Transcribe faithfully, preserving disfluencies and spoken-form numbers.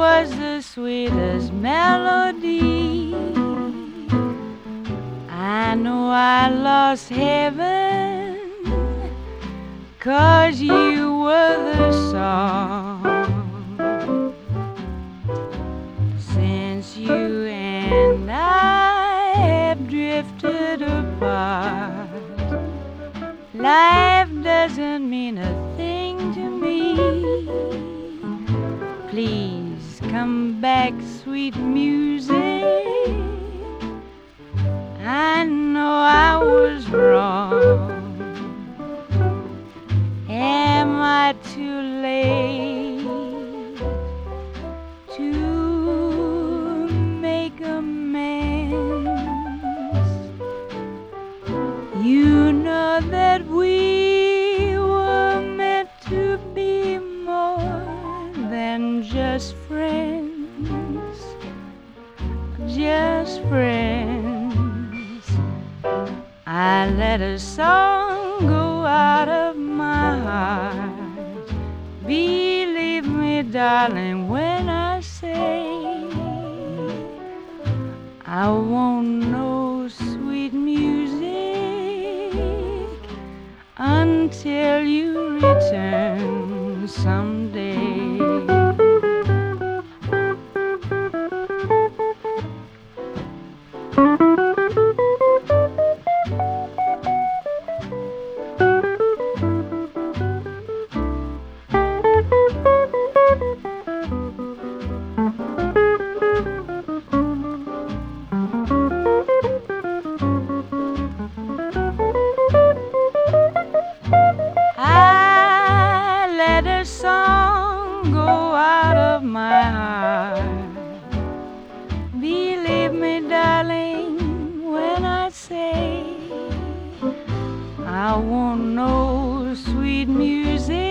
was the sweetest melody. I know I lost heaven, 'cause you were the song. Since you and I have drifted apart, life doesn't mean a thing to me. Please come back, sweet music. I know I was wrong. Am I too late to make amends? You know that we were meant to be more than just friends, just friends. I let a song go out of my heart. Believe me, darling, when I say I won't know sweet music until you return someday. I let a song go out of my heart. Believe me, darling, when I say I won't know sweet music